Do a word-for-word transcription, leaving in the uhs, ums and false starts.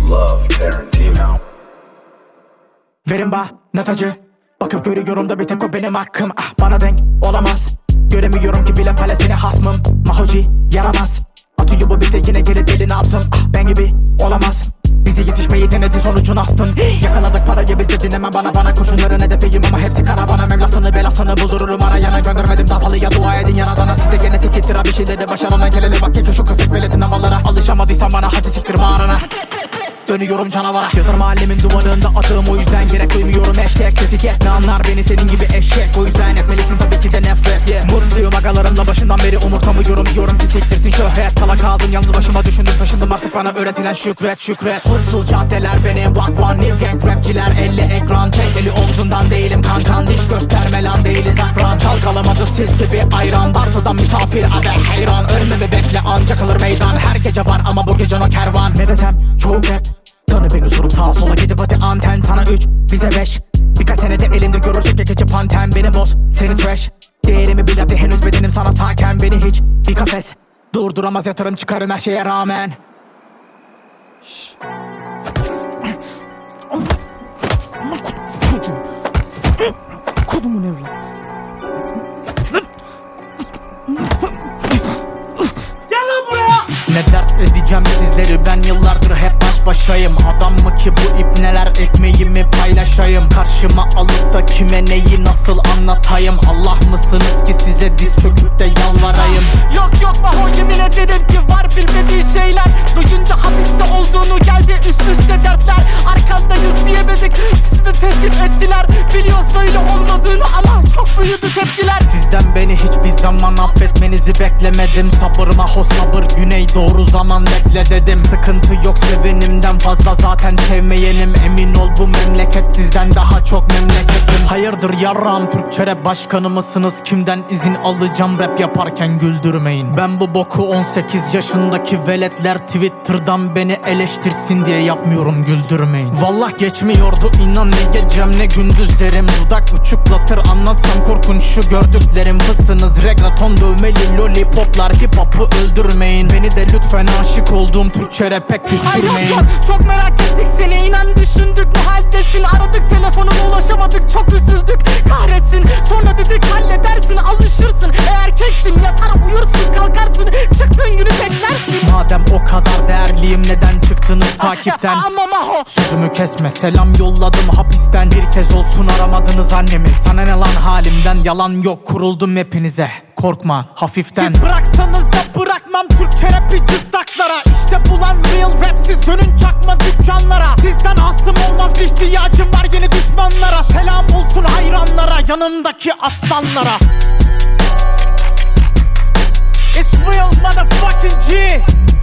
love Tarantino. Verin bana tacı, bakıp görüyorum da bir tek o benim hakkım. Ah, bana denk olamaz, göremiyorum ki bile paletine hasmım. Mahoci yaramaz, atıyor bu bir yine geri deli nabzım. Ah, ben gibi olamaz, bize yetişmeyi denedi sonucun astın. Yakaladık parayı biz de dinleme bana bana kurşunların hedefiyim ama hepsi karavana. Mevlasını belasını buldururum arayana, göndermedim dağlıya dua edin yaradana. Sizde genetik ittira bir şeyleri başarana gelene bak yakın şu kısık veletin havalara. Alışamadıysan bana hadi siktir bağrına, dönüyorum canavara. Yıldırım mahallemin duvarında atığım, o yüzden gerek duymuyorum hashtag. Sesi kes, ne anlar beni senin gibi eşek, o yüzden etmelisin tabii ki de nefret. Yeah. Mutluyum agalarımla başından beri umursamıyorum, diyorum ki siktirsin şöhret. Kala kaldım yalnız başıma, düşündüm taşındım artık bana öğretilen şükret şükret. Suçsuz caddeler benim walk one new gang rapçiler elli ekran. Tek eli omzundan değilim kankan, diş gösterme lan değiliz akran. Çalkalamadı siz gibi ayran, Barto'dan misafir aday hayran. Ölmemi bekle ancak kalır meydan, her gece var ama bu gece o kervan. Ne desem çok rap, tanı beni sorup sağa sola gidip hadi anten. Sana üç bize beş, birkaç senede elinde görürsek ya keçi panten. Beni boz seni trash, değerimi bil hadi henüz bedenim sana saken. Beni hiç bir kafes durduramaz, yatırım çıkarım her şeye rağmen. Şşş. Aman çocuğu, kodumun evladı. Ne dert edeceğim sizleri, ben yıllardır hep baş başayım. Adam mı ki bu ipneler, ekmeğimi paylaşayım. Karşıma alıp da kime neyi nasıl anlatayım. Allah mısınız ki size diz çöküp de yalvarayım. Yok yok Maho, yemin ederim ki var bilmediği şeyler. Duyunca hapiste olduğunu geldi üst üste dertler. Arkandayız diyemedik, bizi de tehdit ettiler. Biliyoruz böyle olmadığını ama çok büyüdü tepkiler. Sizden beni hiçbir zaman affetmenizi beklemedim. Sabır Maho sabır, güney doğru zaman bekle dedim. Sıkıntı yok sevenimden fazla zaten sevmeyenim. Emin ol bu memleket sizden daha çok memleketim. Hayırdır yarram, Türkçe rap başkanı mısınız? Kimden izin alacağım rap yaparken, güldürmeyin. Ben bu boku on sekiz yaşındaki veletler Twitter'dan beni eleştirsin diye yapmıyorum, güldürmeyin. Vallah geçmiyordu inan, ne gecem ne gündüzlerim. Dudak uçuklatır anlatsam korkunç şu gördüklerim. Mısınız reggaeton dövmeli lollipoplar, hip hop'u öldürmeyin. Beni de lütfen aşık olduğum Türkçe rap'e küstürmeyin. Ay yok yok, çok merak ettik seni, inan düşündük bu haldesin. Aradık telefonuna ulaşamadık, çok üzüldük kahretsin. Sonra dedik halledersin, alışırsın. E erkeksin, yatar uyursun kalkarsın, çıktığın günü beklersin. Madem o kadar değerliyim neden çıktınız takipten? Ama Maho, sözümü kesme, selam yolladım hapisten. Bir kez olsun aramadınız annemi, sana ne lan halimden. Yalan yok, kuruldum hepinize, korkma hafiften. Siz bıraksanız da bırakmam Türkçe rapi cıstaklara. İşte bulan real rap, siz dönün çakma dükkanlara. Sizden asım olmaz, ihtiyacım var yeni düşmanlara. Selam olsun hayranlara, yanımdaki aslanlara. It's real motherfucking G.